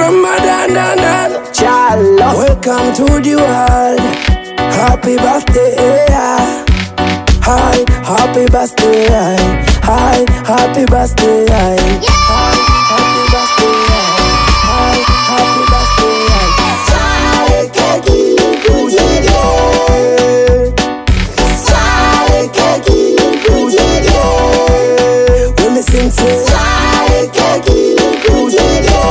Ramadan, Chala. Welcome to the world. Happy birthday, hi, happy birthday, hi, happy birthday, hi, happy birthday, hi, happy birthday. Sare keki kujelo, sare keki kujelo. When we sing sare keki kujelo,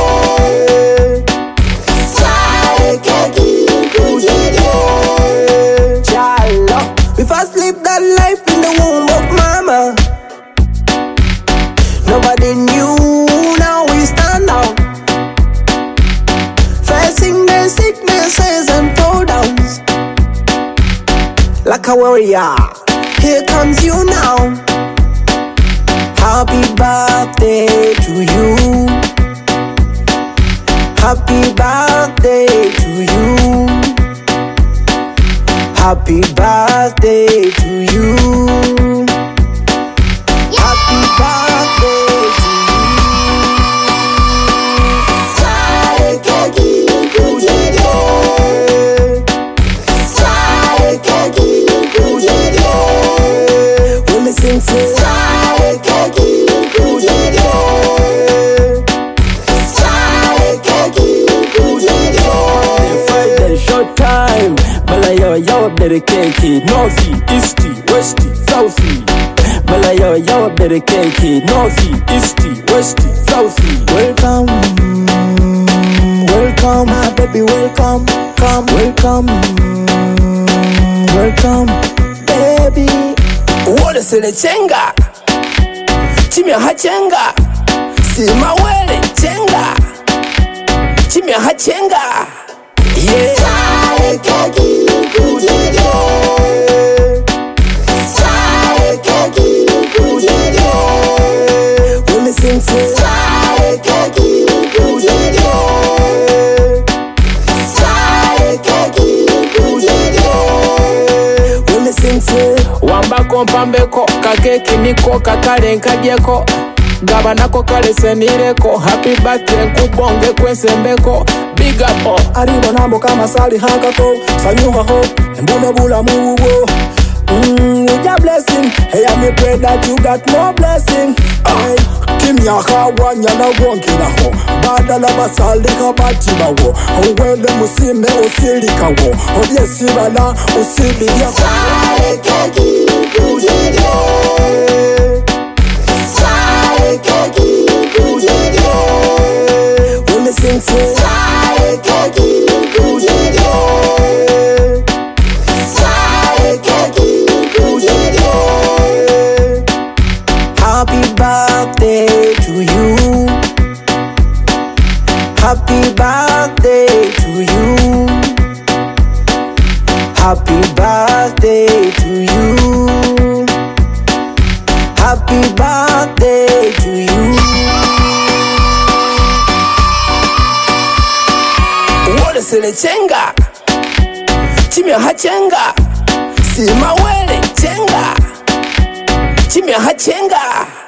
sare keki kujelo. Chala, we first lived that life in the womb of mama. Nobody knew, now we stand out, facing the sicknesses and throwdowns like a warrior. Here comes you now. Happy birthday to you. Happy birthday to you. Happy birthday to you. Happy birthday to you. Sare keki kujelo, sare keki kujelo. When we sing sare keki kujelo, sare keki kujelo. Friday short time, bala yawa better cake. Northy, easty, westy, southy. Bala yawa better cake. Northy, easty, westy, southy. Welcome, welcome, my baby, welcome, come, welcome, welcome, baby. What is the chenga? Chimya hachenga, sima wele chenga. Chimya hachenga, yeah. Sare keki kujelo, sare keki kujelo. When we sing sare keki kujelo, sare keki kujelo. When we sing wambako mpambeko, kakeki niko kakale nkadyeko. Gabanako kale senireko, happy birthday nkubonge kwensembeko. Big up Aribo nambo kama sali hakako, sanyuhaho, mbuna bula muwo. With your blessing, hey, I may pray that you got more blessing. Hey, kimya hawanya na wonkina ho, badala basalika batibawo. Owele musime usilikawo, obyesibala usibiya. Sare keki kujelo, sare keki kujelo. When we sing sare keki kujelo, sare keki kujelo. Happy birthday to you. Happy birthday to you. Happy birthday to you. Happy birthday to you. What is the chenga? Chimya hachenga, sima wele chenga. Chimya hachenga.